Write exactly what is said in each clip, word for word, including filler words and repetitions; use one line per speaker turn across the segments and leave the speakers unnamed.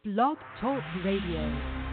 Blog Talk Radio.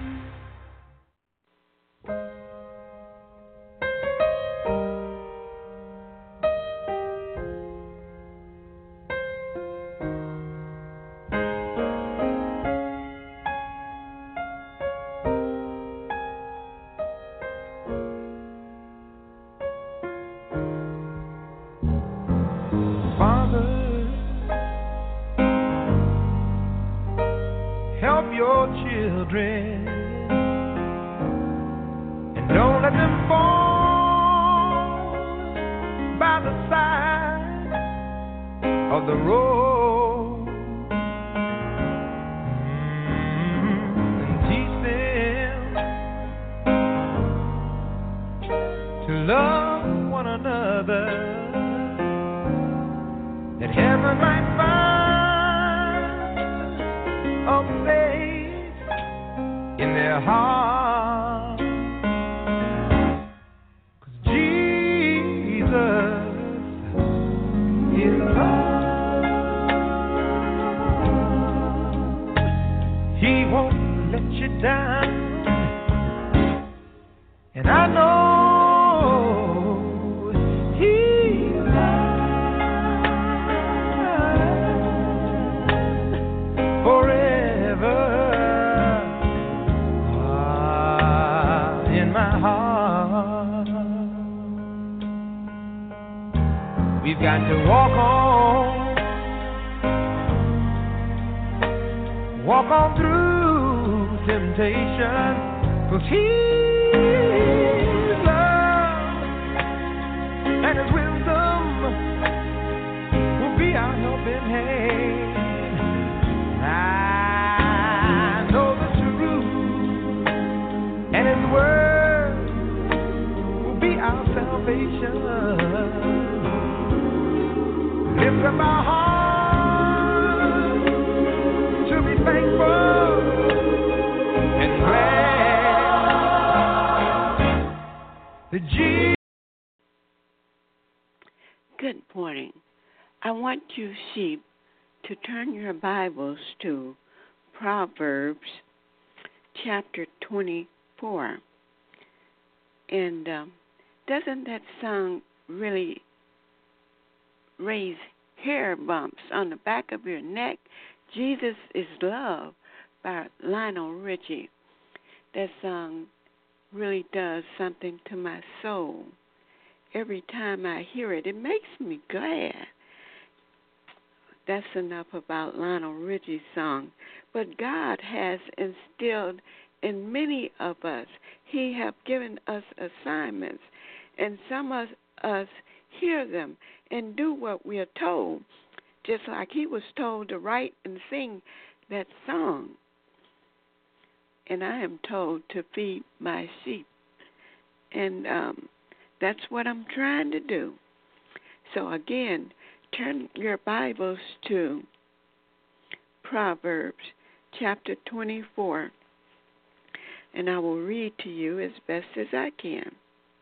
Good morning. I want you, sheep, to turn your Bibles to Proverbs chapter twenty-four. And um, doesn't that song really raise hair bumps on the back of your neck? Jesus is Love by Lionel Richie. That song really does something to my soul. Every time I hear it, it makes me glad. That's enough about Lionel Richie's song. But God has instilled in many of us, He have given us assignments, and some of us hear them and do what we are told, just like He was told to write and sing that song. And I am told to feed my sheep. And um, that's what I'm trying to do. So again, turn your Bibles to Proverbs chapter twenty-four, and I will read to you as best as I can.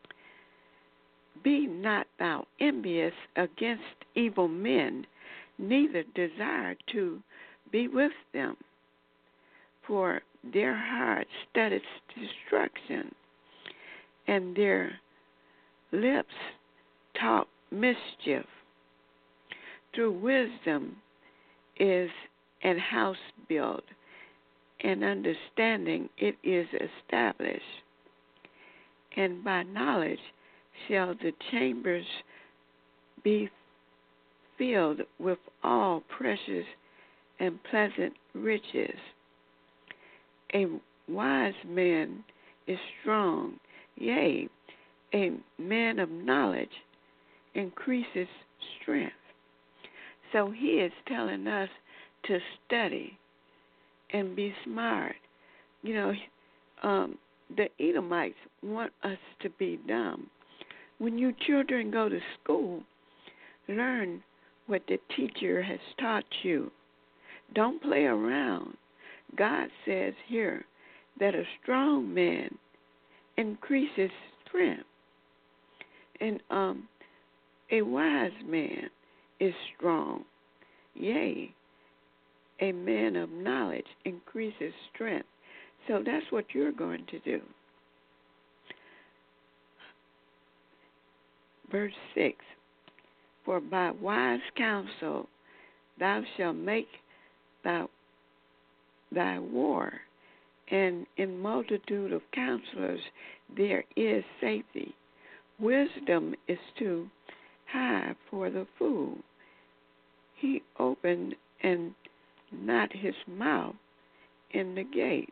Be not thou envious against evil men, neither desire to be with them, for their heart studies destruction, and their lips talk mischief. Through wisdom is an house built, and understanding it is established. And by knowledge shall the chambers be filled with all precious and pleasant riches. A wise man is strong, yea, a man of knowledge increases strength. So He is telling us to study and be smart. You know, um, the Edomites want us to be dumb. When you children go to school, learn what the teacher has taught you. Don't play around. God says here that a strong man increases strength. And um, a wise man is strong, yea, a man of knowledge increases strength. So that's what you're going to do. Verse six, for by wise counsel thou shalt make thy, thy war, and in multitude of counselors there is safety. Wisdom is too high for the fool. He opened and not his mouth in the gate.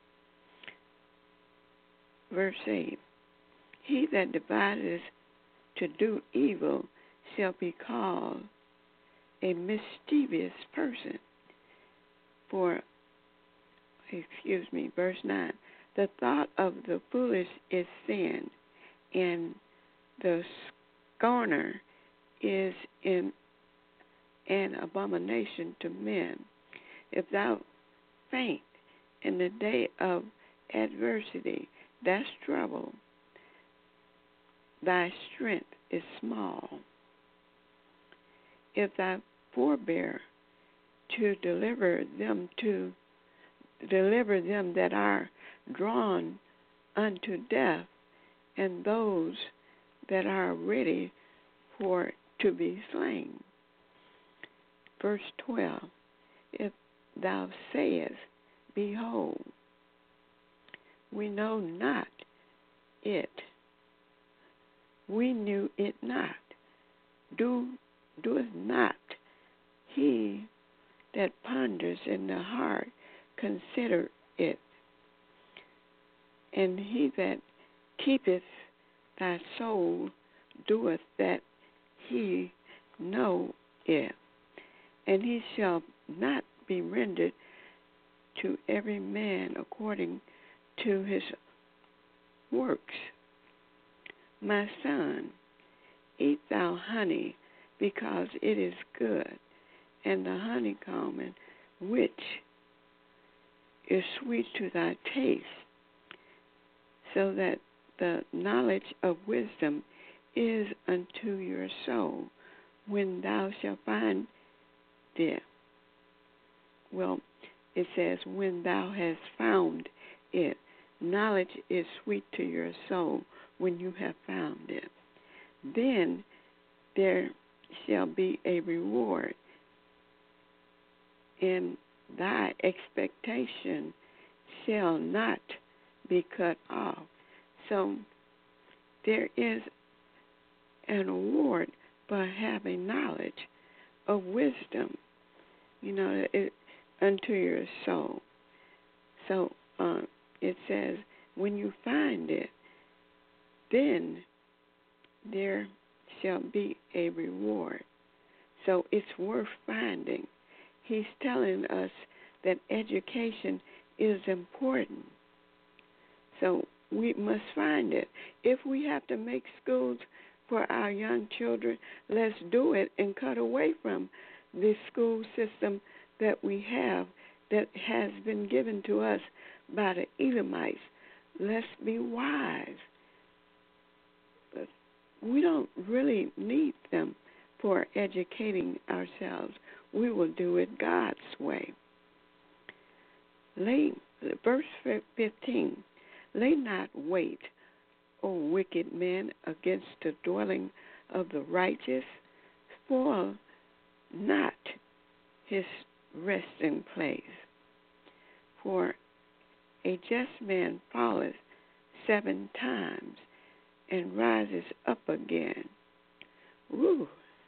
Verse eight, he that deviseth to do evil shall be called a mischievous person. For, excuse me, verse nine, the thought of the foolish is sin, and the scorner is in an abomination to men. If thou faint in the day of adversity, that's trouble, thy strength is small. If thou forbear to deliver them to deliver them that are drawn unto death, and those that are ready for to be slain. Verse twelve, if thou sayest, behold, we know not it, we knew it not, do doeth not he that ponders in the heart consider it, and he that keepeth thy soul doeth that he know it, and he shall not be rendered to every man according to his works. My son, eat thou honey, because it is good, and the honeycomb, which is sweet to thy taste, so that the knowledge of wisdom is unto your soul, when thou shalt find it. Well, it says, when thou hast found it. Knowledge is sweet to your soul when you have found it. Then there shall be a reward, and thy expectation shall not be cut off. So there is an award for having knowledge of wisdom, you know, it, unto your soul. So uh, it says, when you find it, then there shall be a reward. So it's worth finding. He's telling us that education is important. So we must find it. If we have to make schools for our young children, let's do it and cut away from the school system that we have that has been given to us by the Edomites. Let's be wise. We don't really need them for educating ourselves. We will do it God's way. Lay, verse fifteen, lay not wait, O wicked men, against the dwelling of the righteous, spoil not his resting place. For a just man falleth seven times and rises up again. Woo!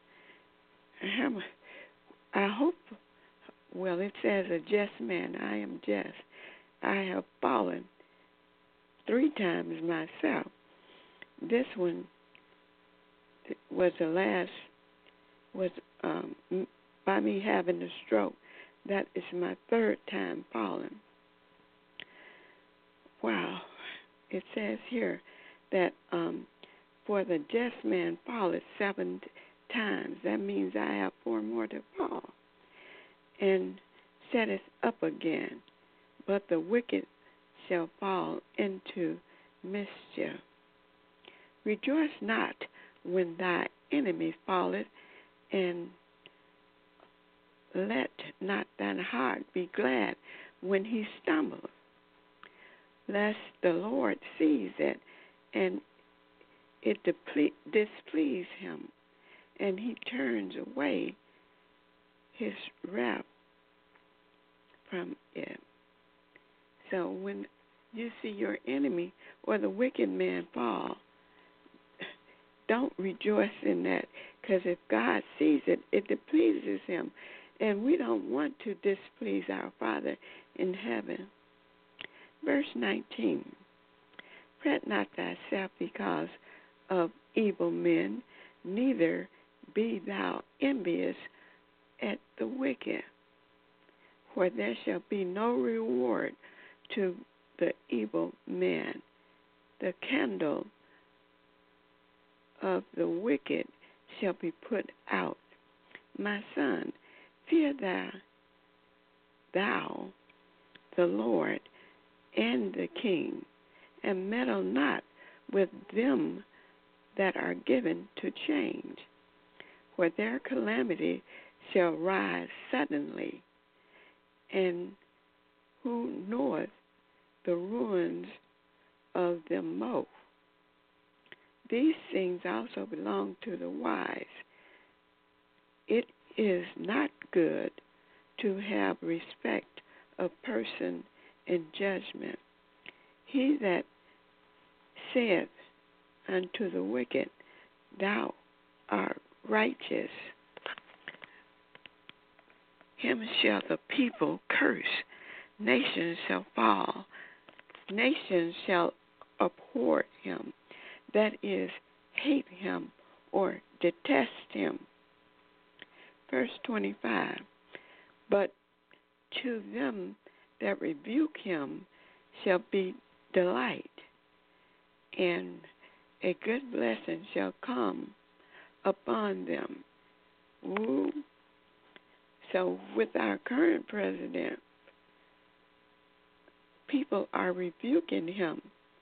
I hope, well, it says a just man. I am just. I have fallen three times myself. This one was the last, was um, by me having a stroke. That is my third time falling. Wow. It says here that um, for the just man falleth seven times. That means I have four more to fall. And setteth up again. But the wicked shall fall into mischief. Rejoice not when thy enemy falleth, and let not thine heart be glad when he stumbleth, lest the Lord sees it and it deple- displease him, and he turns away his wrath from it. So when you see your enemy or the wicked man fall, don't rejoice in that, because if God sees it, it displeases him. And we don't want to displease our Father in heaven. Verse nineteen, fret not thyself because of evil men, neither be thou envious at the wicked, for there shall be no reward to the evil man. The candle of the wicked shall be put out. My son, fear thou, thou the Lord and the King, and meddle not with them that are given to change, for their calamity shall rise suddenly, and who knoweth the ruins of them both? These things also belong to the wise. It is not good to have respect of person in judgment. He that saith unto the wicked, thou art righteous, him shall the people curse. Nations shall fall. Nations shall abhor him, that is, hate him or detest him. Verse twenty-five, but to them that rebuke him shall be delight, and a good blessing shall come upon them. Woo. So with our current president, people are rebuking him,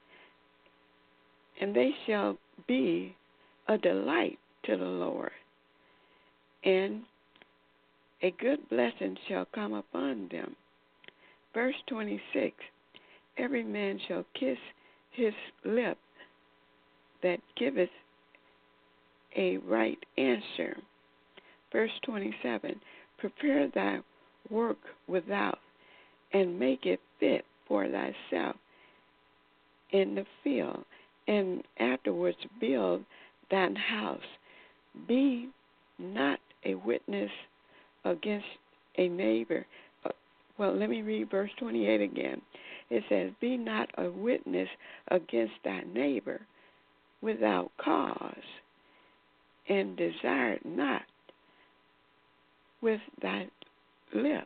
and they shall be a delight to the Lord, and a good blessing shall come upon them. Verse twenty-six, every man shall kiss his lip that giveth a right answer. Verse twenty-seven, prepare thy work without, and make it fit for thyself in the field, and afterwards build thine house. Be not a witness against a neighbor. Well, let me read verse twenty-eight again. It says, be not a witness against thy neighbor without cause, and desire not with thy lips.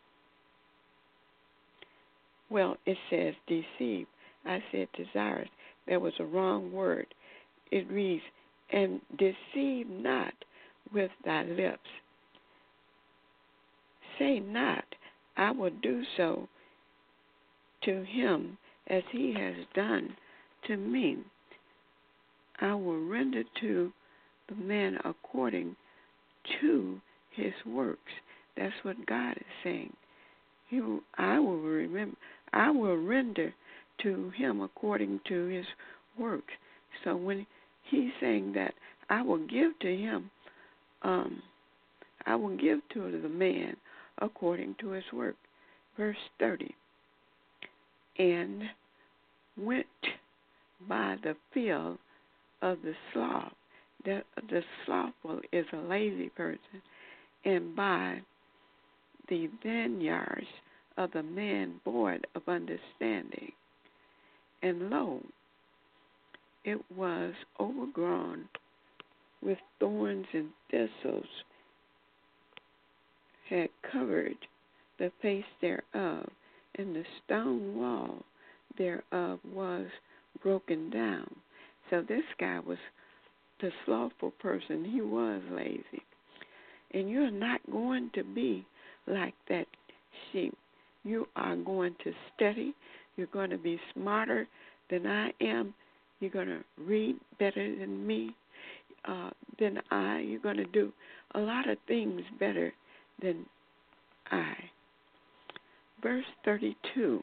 Well, it says deceive. I said desires. That was a wrong word. It reads, and deceive not with thy lips. Say not, I will do so to him as he has done to me. I will render to the man according to his works. That's what God is saying. He, I will remember. I will render to him according to his works. So when he's saying that, I will give to him, um, I will give to the man according to his work. Verse thirty. And went by the field of the sloth. The, the slothful is a lazy person. And by the vineyards of the man void of understanding. And lo, it was overgrown with thorns and thistles, had covered the face thereof, and the stone wall thereof was broken down. So this guy was the slothful person. He was lazy. And you're not going to be like that sheep. You are going to study. You're going to be smarter than I am. You're going to read better than me, uh, than I. You're going to do a lot of things better than I. Verse thirty-two.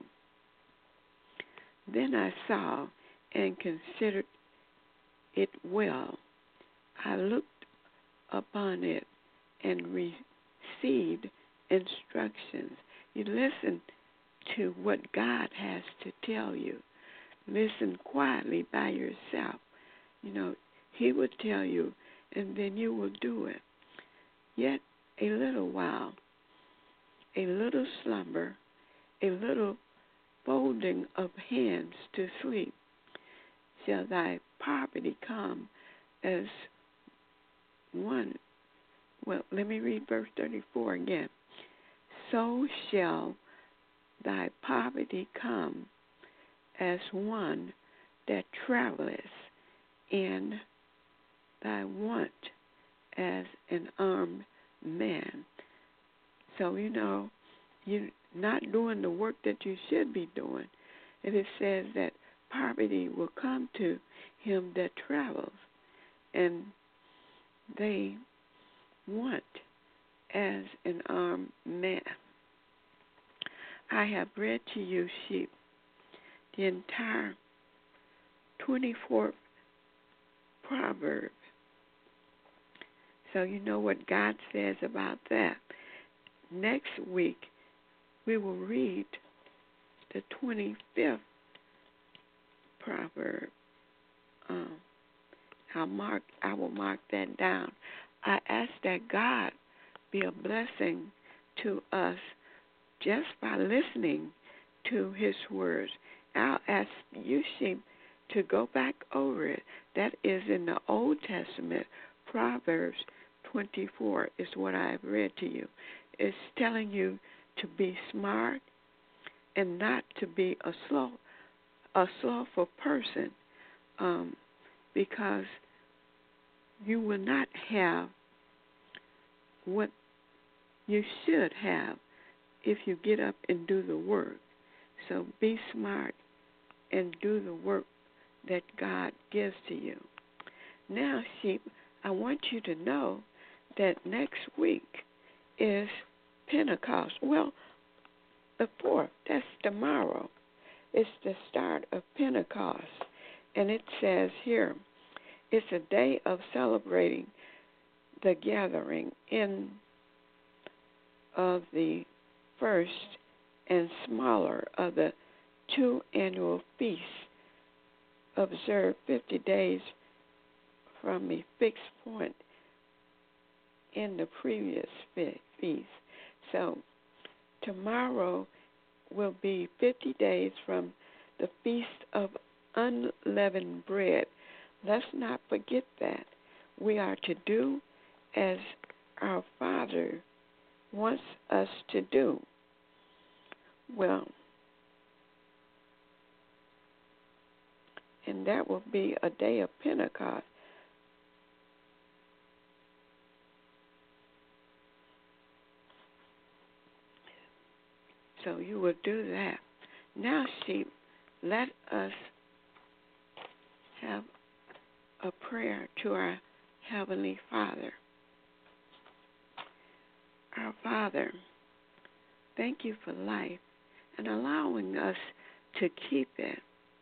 Then I saw and considered it well. I looked upon it and received instructions. You listen to what God has to tell you. Listen quietly by yourself. You know, He will tell you, and then you will do it. Yet a little while, a little slumber, a little folding of hands to sleep, shall thy poverty come as one. Well, let me read verse thirty-four again. So shall thy poverty come as one that traveleth, and thy want as an armed man. So, you know, you're not doing the work that you should be doing. And it says that poverty will come to him that travels, and they want as an armed man. I have read to you, sheep, the entire twenty-fourth proverb. So you know what God says about that. Next week, we will read the twenty-fifth proverb. Um, I'll mark, I will mark that down. I ask that God be a blessing to us just by listening to His words. I'll ask you, sheep, to go back over it. That is in the Old Testament. Proverbs twenty-four is what I've read to you. It's telling you to be smart and not to be a slow, a slothful person, um, because you will not have what you should have if you get up and do the work. So be smart and do the work that God gives to you. Now, sheep, I want you to know that next week is Pentecost. Well, the fourth, that's tomorrow. It's the start of Pentecost. And it says here, it's a day of celebrating the gathering in of the first and smaller of the two annual feasts observed fifty days from a fixed point in the previous feast. So tomorrow will be fifty days from the Feast of Unleavened Bread. Let's not forget that. We are to do as our Father wants us to do. Well, and that will be a day of Pentecost. So you will do that. Now, sheep, let us have a prayer to our Heavenly Father. Our Father, thank you for life and allowing us to keep it.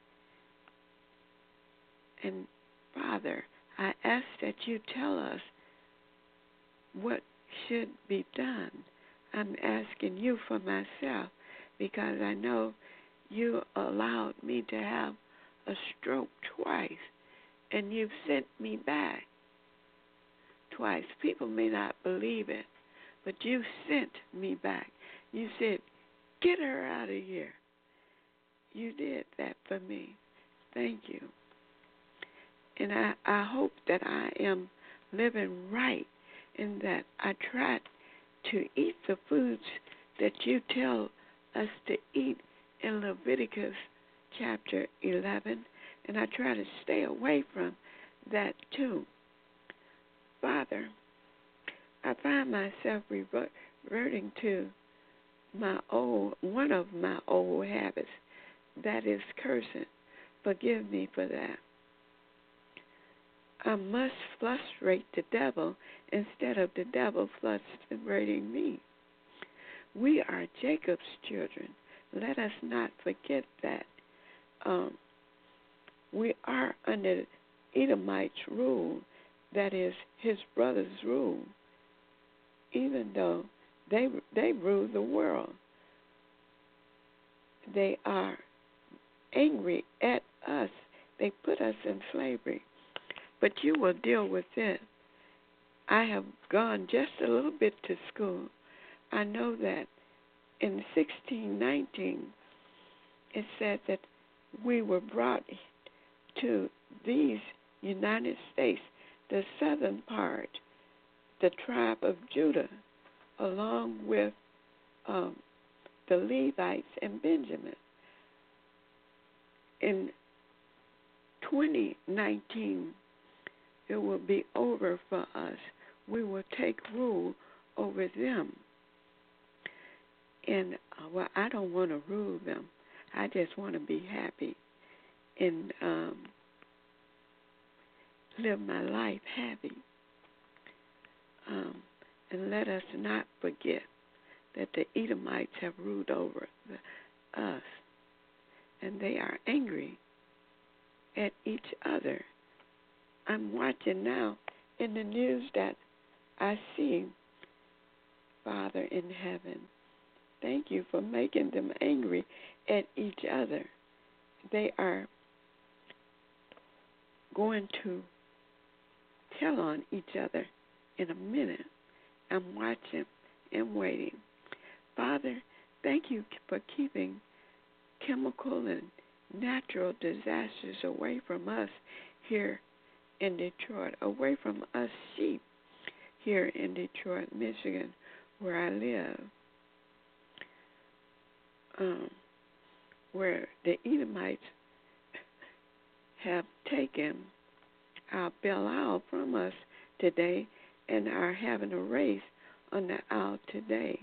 And Father, I ask that you tell us what should be done. I'm asking you for myself because I know you allowed me to have a stroke twice, and you've sent me back twice. People may not believe it, but you sent me back. You said, get her out of here. You did that for me. Thank you. And I, I hope that I am living right in that I try to eat the foods that you tell us to eat in Leviticus chapter eleven, and I try to stay away from that too. Father, I find myself reverting to my old, one of my old habits, that is cursing. Forgive me for that. I must frustrate the devil instead of the devil frustrating me. We are Jacob's children. Let us not forget that. Um, we are under Edomite's rule, that is his brother's rule, even though they they rule the world. They are angry at us. They put us in slavery. But you will deal with it. I have gone just a little bit to school. I know that in sixteen nineteen, it said that we were brought to these United States, the southern part, the tribe of Judah, along with um, the Levites and Benjamin. In twenty nineteen, it will be over for us. We will take rule over them. And, uh, well, I don't want to rule them. I just want to be happy and um, live my life happy. Um, and let us not forget that the Edomites have ruled over the, us, and they are angry at each other. I'm watching now in the news that I see, Father in heaven, thank you for making them angry at each other. They are going to tell on each other in a minute. I'm watching and waiting. Father, thank you for keeping chemical and natural disasters away from us here in Detroit, away from us sheep here in Detroit, Michigan, where I live, um, where the Edomites have taken our Belial from us today and are having a race on the owl today.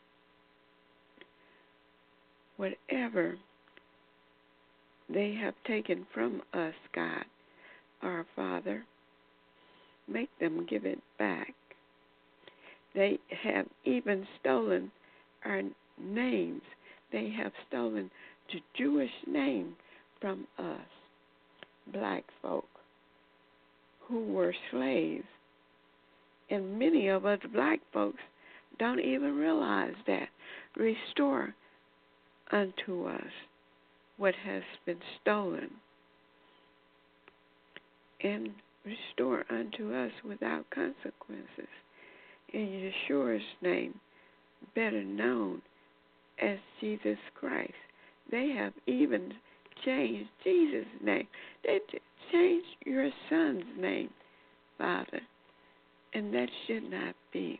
Whatever they have taken from us, God, our Father, make them give it back. They have even stolen our names. They have stolen the Jewish name from us, black folk, who were slaves. And many of us black folks don't even realize that. Restore unto us what has been stolen, and restore unto us without consequences. In Yeshua's name, better known as Jesus Christ. They have even changed Jesus' name. They changed your son's name, Father, and that should not be.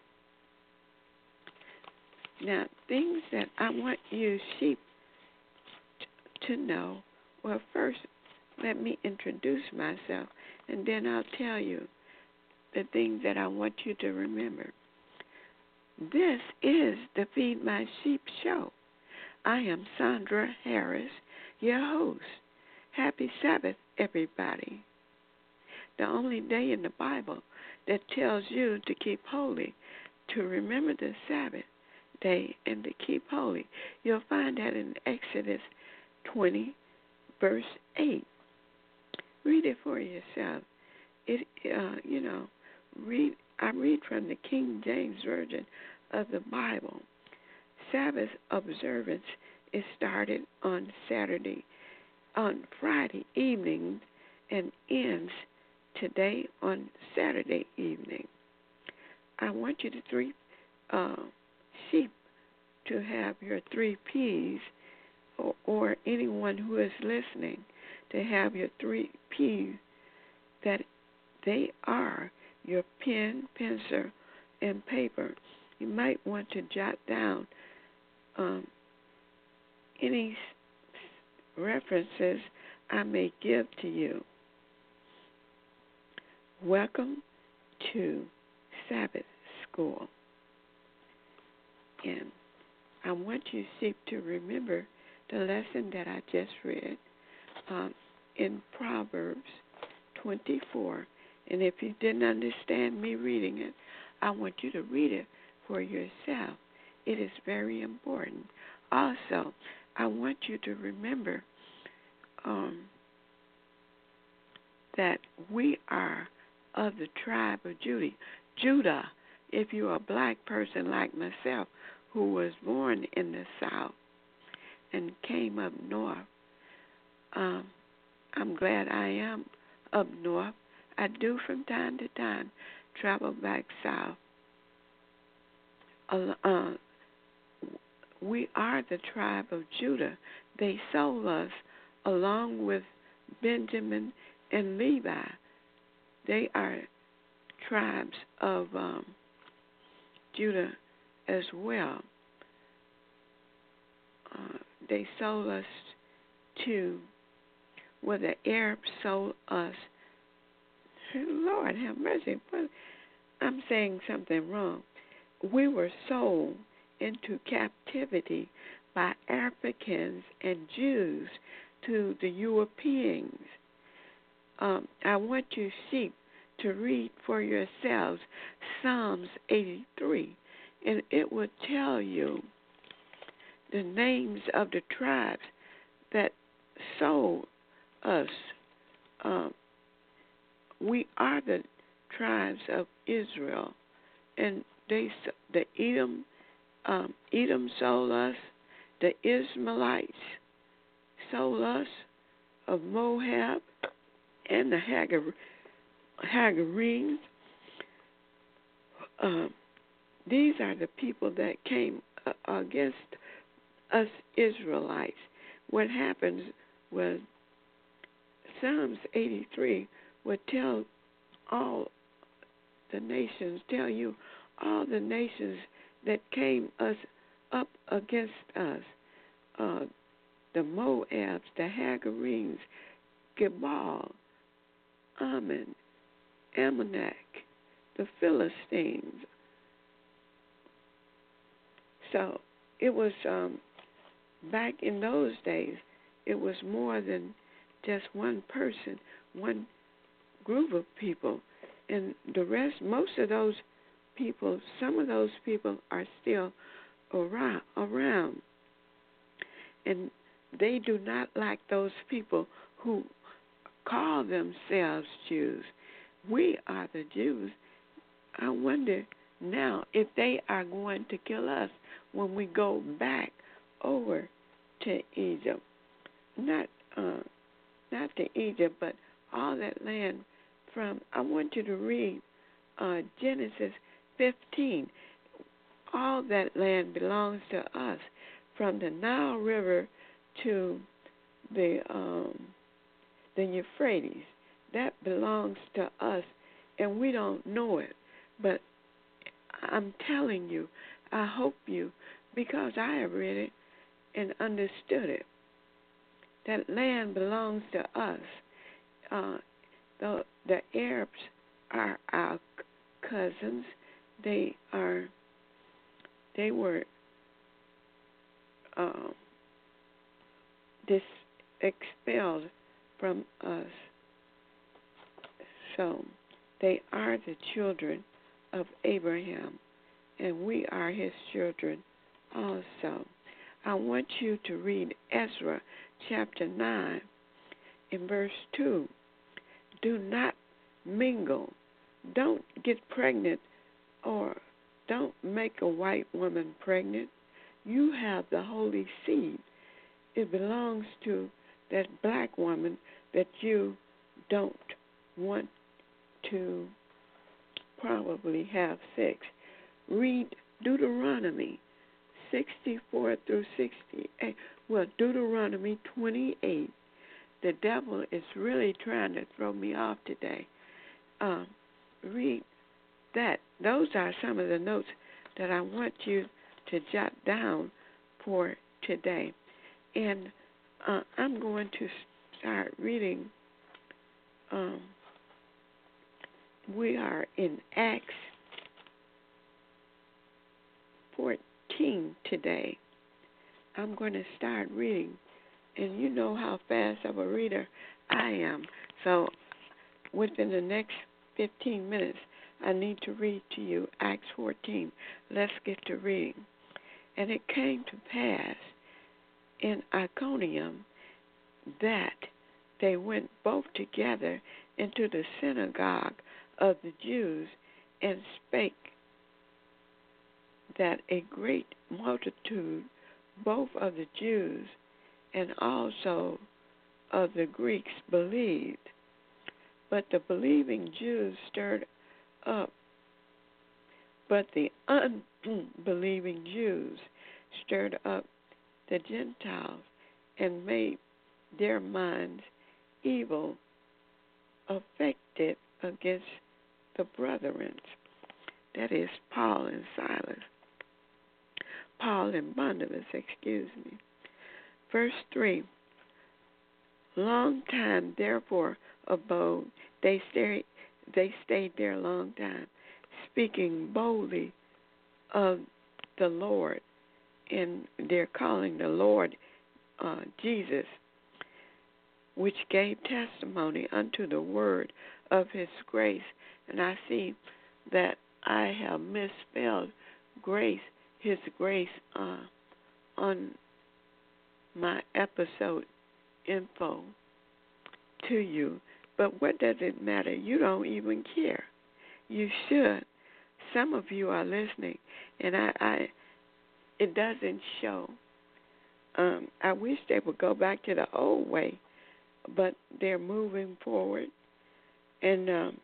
Now, things that I want you sheep t- to know, well, first, let me introduce myself, and then I'll tell you the things that I want you to remember. This is the Feed My Sheep show. I am Sandra Harris, your host. Happy Sabbath, everybody. The only day in the Bible that tells you to keep holy, to remember the Sabbath day and to keep holy. You'll find that in Exodus twenty, verse eight. Read it for yourself. It, uh, you know, read. I read from the King James Version of the Bible. Sabbath observance is started on Saturday, on Friday evening, and ends today on Saturday evening. I want you to three uh, sheep to have your three P's, or, or anyone who is listening to have your three P's, that they are your pen, pencil, and paper. You might want to jot down um, any references I may give to you. Welcome to Sabbath School. And I want you, sheep, to remember the lesson that I just read um, in Proverbs twenty-four. And if you didn't understand me reading it, I want you to read it for yourself it is very important. Also, I want you to remember um, that we are of the tribe of Judah. Judah, if you're a black person like myself who was born in the South and came up north, um, I'm glad I am up north. I do from time to time travel back south. Uh, uh, we are the tribe of Judah. They sold us along with Benjamin and Levi. They are tribes of um, Judah as well. Uh, they sold us to, well, the Arabs sold us. Lord have mercy, but I'm saying something wrong. We were sold into captivity by Africans and Jews to the Europeans. Um, I want you sheep to read for yourselves Psalms eighty-three, and it will tell you the names of the tribes that sold us. Um, we are the tribes of Israel, and they the Edom um, Edom sold us. The Ishmaelites sold us, of Moab, and the Hagar, Hagarenes. Uh, these are the people that came uh, against us Israelites. What happens was Psalms eighty-three would tell all the nations, tell you all the nations that came us up against us. Uh, the Moabs, the Hagarenes, Gebal, Ammon, Amalek, the Philistines. So it was, um, back in those days, it was more than just one person, one group of people. And the rest, most of those people, some of those people are still around. around. And they do not like those people who call themselves Jews. We are the Jews. I wonder now if they are going to kill us when we go back over to Egypt. Not uh, not to Egypt, but all that land from, I want you to read uh, Genesis fifteen. All that land belongs to us, from the Nile River to the um, the Euphrates. That belongs to us, and we don't know it. But I'm telling you, I hope you, because I have read it and understood it, that land belongs to us. Uh, the the Arabs are our cousins. They are. They were uh, dis- expelled from us. So they are the children of Abraham, and we are his children also. I want you to read Ezra chapter nine in verse two. Do not mingle. Don't get pregnant, or don't make a white woman pregnant. You have the holy seed. It belongs to that black woman that you don't want to probably have sex. Read Deuteronomy sixty-four through sixty-eight. Well, Deuteronomy twenty-eight. The devil is really trying to throw me off today. Um, read that. Those are some of the notes that I want you to jot down for today. And uh, I'm going to start reading. Um, we are in Acts fourteen today. I'm going to start reading. And you know how fast of a reader I am. So within the next fifteen minutes, I need to read to you Acts fourteen. Let's get to reading. And it came to pass in Iconium that they went both together into the synagogue of the Jews and spake that a great multitude, both of the Jews and also of the Greeks, believed. But the believing Jews stirred up, but the unbelieving Jews stirred up the Gentiles and made their minds evil, affected against the brethren. That is Paul and Silas. Paul and Barnabas, excuse me. Verse three. Long time, therefore, abode. They stayed, they stayed there a long time, speaking boldly of the Lord, and they're calling the Lord uh, Jesus, which gave testimony unto the word of his grace. And I see that I have misspelled grace, his grace, uh, on my episode info to you. But what does it matter? You don't even care. You should. Some of you are listening, and I, I it doesn't show. Um, I wish they would go back to the old way, but they're moving forward, and um,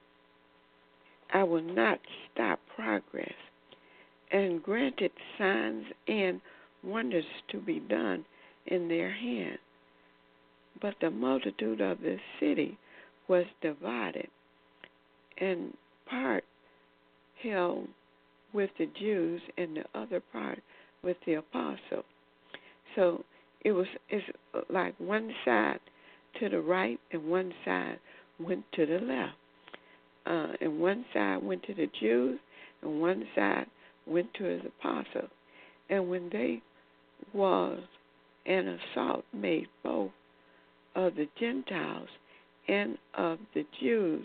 I will not stop progress. And granted signs and wonders to be done in their hand. But the multitude of the city was divided, and part held with the Jews and the other part with the apostles. So it was it's like one side to the right and one side went to the left. Uh, and one side went to the Jews and one side went to his apostles. And when they was an assault made both of the Gentiles and of the Jews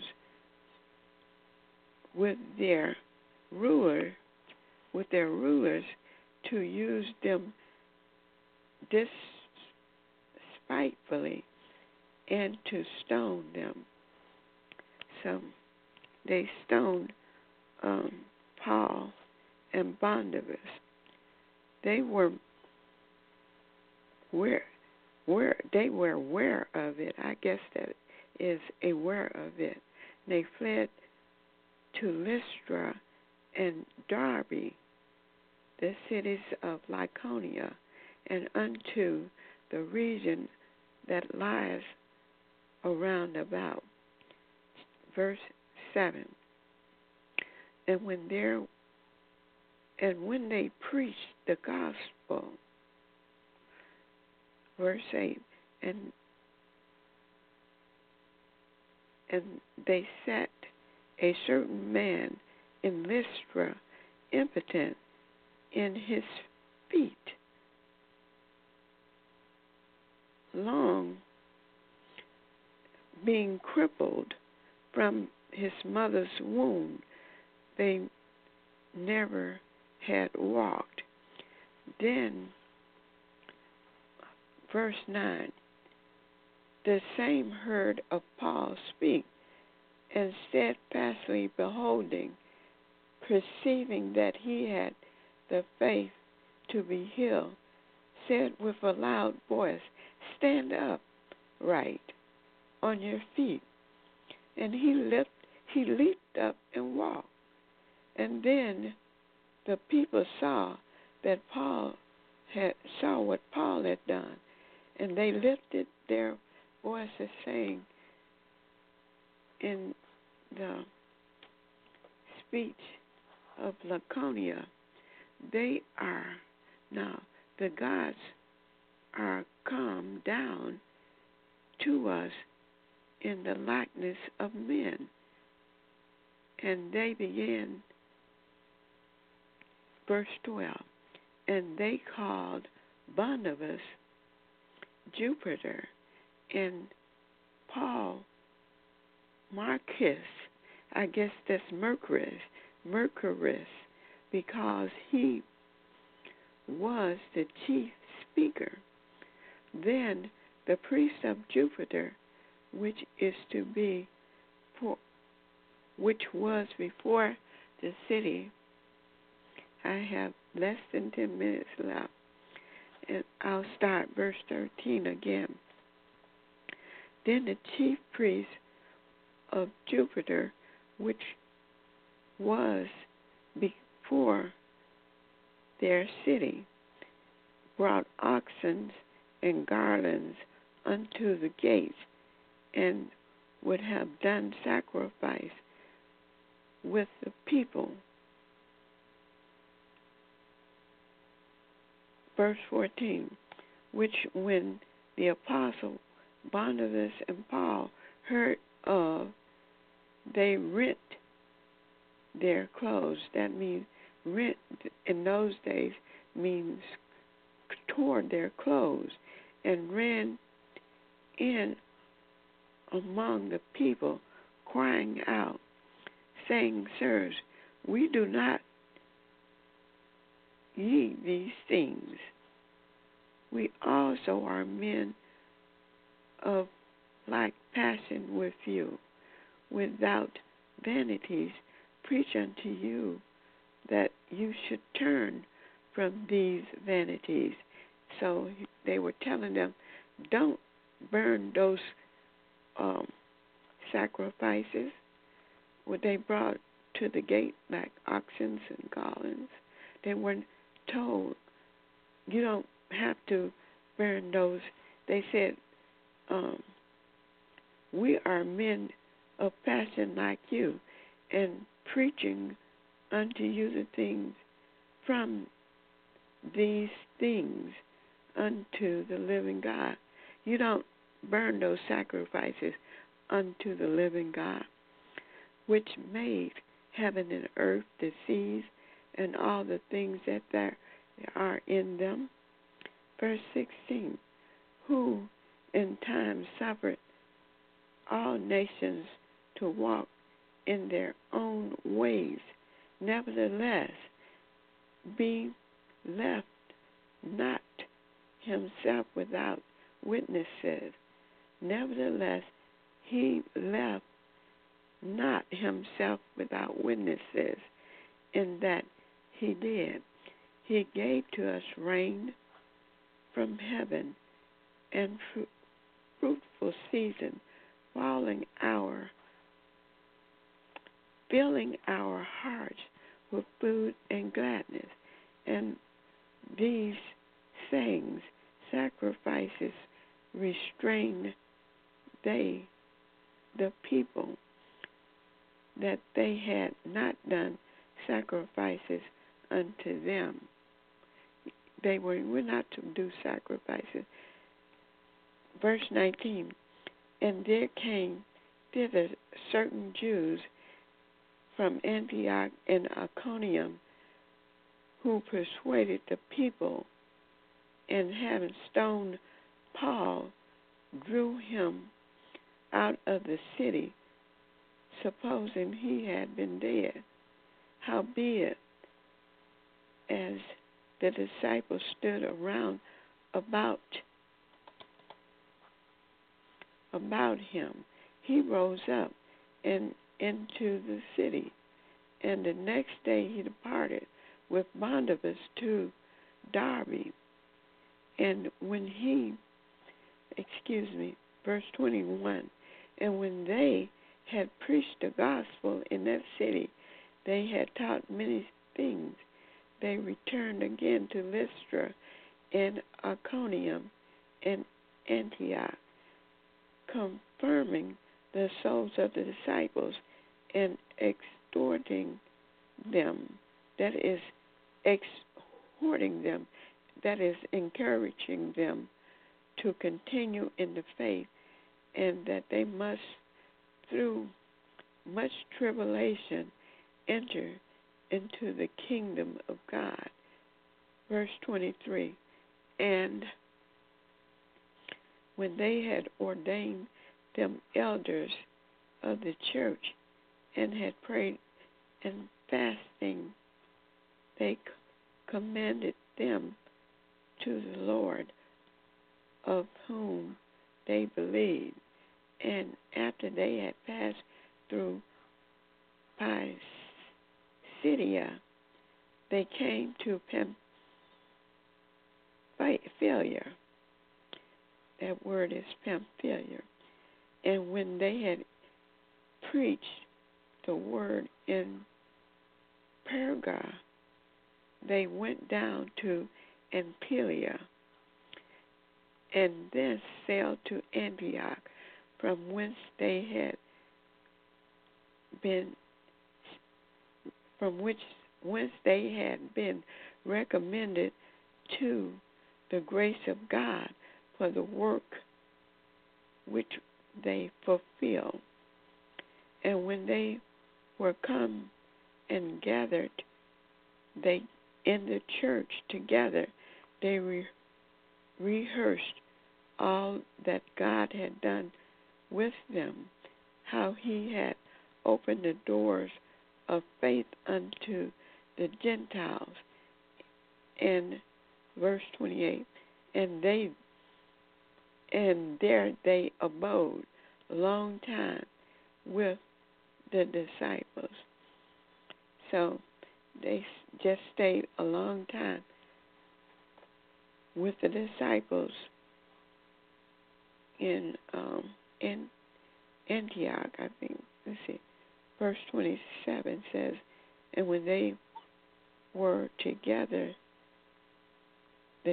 with their ruler, with their rulers to use them despitefully and to stone them. So they stoned um, Paul and Barnabas. They were where where they were aware of it. I guess that is aware of it. They fled to Lystra and Derbe, the cities of Lycaonia, and unto the region that lies around about. Verse seven. And when there and when they preached the gospel, verse eight, and and they set a certain man in Lystra, impotent in his feet, long being crippled from his mother's womb. They never had walked. Then, verse nine, the same heard of Paul speak, and steadfastly beholding, perceiving that he had the faith to be healed, said with a loud voice, stand up right on your feet. And he leapt, he leaped up and walked. And then the people saw that Paul had saw what Paul had done, and they lifted their voices, saying in the speech of Laconia, they are now the gods are come down to us in the likeness of men. And they began, verse twelve, and they called Barnabas Jupiter and Paul Marcus. I guess that's Mercurius, Mercurius, because he was the chief speaker. Then the priest of Jupiter, which is to be, for, which was before the city. I have less than ten minutes left, and I'll start verse thirteen again. Then the chief priest of Jupiter, which was before their city, brought oxen and garlands unto the gates, and would have done sacrifice with the people. Verse fourteen, which when the apostle Barnabas and Paul heard of, they rent their clothes. That means rent in those days means tore their clothes and ran in among the people, crying out, saying, Sirs, we do not ye these things. We also are men of like passion with you, without vanities, preach unto you that you should turn from these vanities. So they were telling them, don't burn those um, sacrifices, what they brought to the gate, like oxen and garlands. They weren't told, you don't have to burn those. They said, um, we are men of passion like you, and preaching unto you the things from these things unto the living God. You don't burn those sacrifices unto the living God, which made heaven and earth, the seas, and all the things that there are in them. Verse sixteen, who in time suffered all nations to walk in their own ways, nevertheless, be left not himself without witnesses. Nevertheless, he left not himself without witnesses, in that he did. He gave to us rain from heaven and fru- fruitful season, falling our, filling our hearts with food and gladness. And these things, sacrifices, restrain they, the people, that they had not done sacrifices unto them. They were, were not to do sacrifices. Verse nineteen, and there came thither certain Jews from Antioch and Iconium, who persuaded the people, and having stoned Paul, drew him out of the city, supposing he had been dead. Howbeit, as the disciples stood around about about him, he rose up and into the city, and the next day he departed with Barnabas to Derbe. And when he, excuse me, verse twenty-one, and when they had preached the gospel in that city, they had taught many things. They returned again to Lystra and Iconium and Antioch, confirming the souls of the disciples and exhorting them, that is, exhorting them, that is, encouraging them to continue in the faith, and that they must, through much tribulation, enter into the kingdom of God. Verse twenty-three, and when they had ordained them elders of the church and had prayed and fasting, they commanded them to the Lord, of whom they believed. And after they had passed through Pisidia, they came to Pamphylia. That word is Pamphylia. And when they had preached the word in Perga, they went down to Amphilia, and thence sailed to Antioch, from whence they had been, from which whence they had been recommended to the grace of God for the work which they fulfilled. And when they were come and gathered, they in the church together, they re- rehearsed all that God had done with them, how he had opened the doors of faith unto the Gentiles. And verse twenty-eight, and they and there they abode a long time with the disciples. So they just stayed a long time with the disciples in um, in Antioch, I think. Let's see. Verse twenty-seven says, and when they were together, the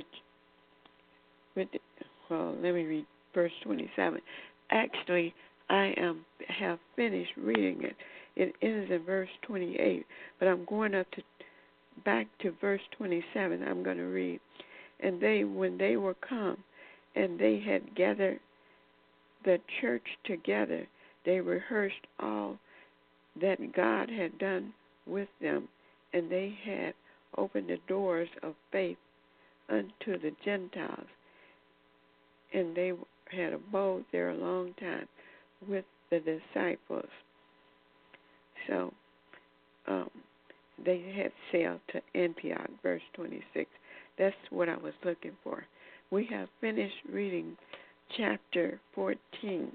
with the, well, let me read verse twenty-seven. Actually, I am have finished reading it. It ends in verse twenty-eight, but I'm going up to back to verse twenty-seven. I'm going to read. And they, when they were come, and they had gathered the church together, they rehearsed all that God had done with them, and they had opened the doors of faith unto the Gentiles, and they had abode there a long time with the disciples. So um, they had sailed to Antioch, verse twenty-six. That's what I was looking for. We have finished reading chapter fourteen.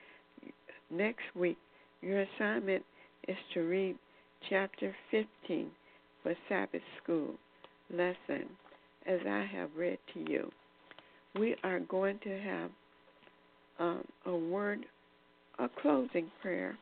Next week, your assignment is to read chapter fifteen for Sabbath school lesson, as I have read to you. We are going to have um, a word, a closing prayer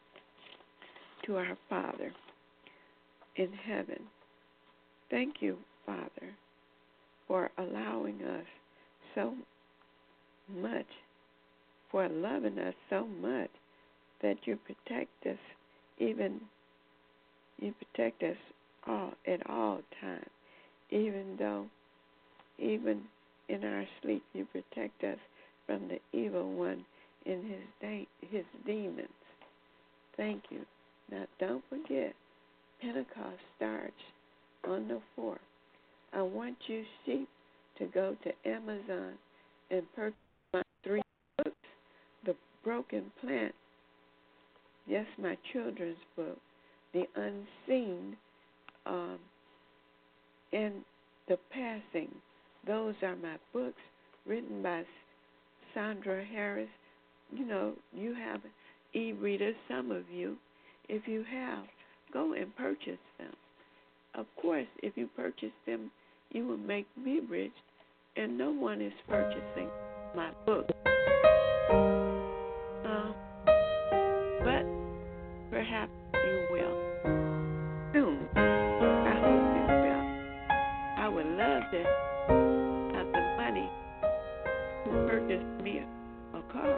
to our Father in heaven. Thank you, Father, for allowing us so much, for loving us so much that you protect us, even you protect us all at all times, even though, even in our sleep, you protect us from the evil one and his de- his demons. Thank you. Now, don't forget, Pentecost starts on the fourth. I want you sheep to go to Amazon and purchase my three books, The Broken Plant, yes, my children's book, The Unseen, um, and The Passing. Those are my books written by Sandra Harris. You know, you have e-readers, some of you. If you have, go and purchase them. Of course, if you purchase them, you will make me rich, and no one is purchasing my book. Uh, but perhaps you will soon. I hope you will. I would love to have the money to purchase me a, a car.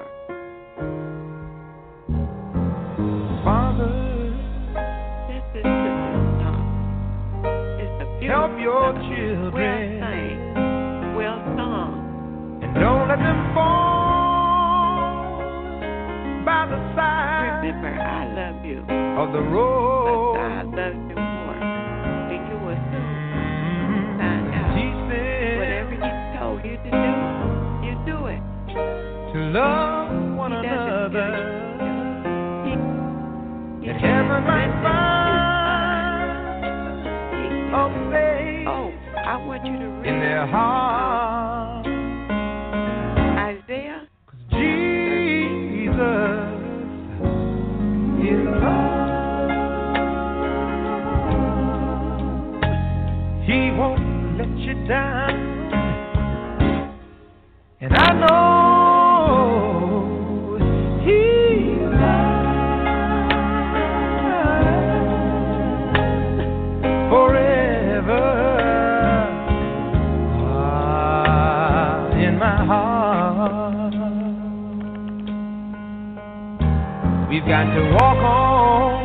Father,
This is to this song. It's a beautiful
help your
song.
children.
Well sang, well sung.
And don't let them fall by the side
Remember, I love you,
of the
but
road.
God loves you more. And you will soon find out.
He said,
Whatever He told you to do, you do it.
to love one
He doesn't tell
another,
you to. He, he
that
says,
heaven might
"Listen is mine."
find
He
a
tells you.
place
Oh, I I want you to read
in their heart.
Isaiah.
Jesus is love. He won't let you down. And I know He's mine forever. Ah, in my heart. We've got to walk on,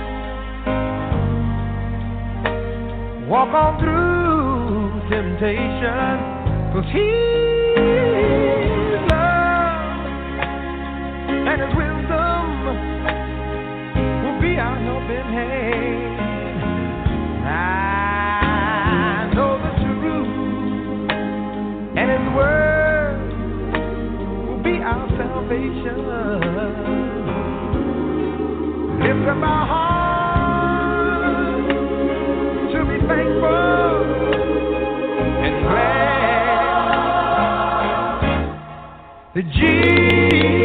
walk on through temptation, 'cause His love and His wisdom will be our helping hand. I know the truth, and His word will be our salvation. Lift up our hearts to be thankful and glad that Jesus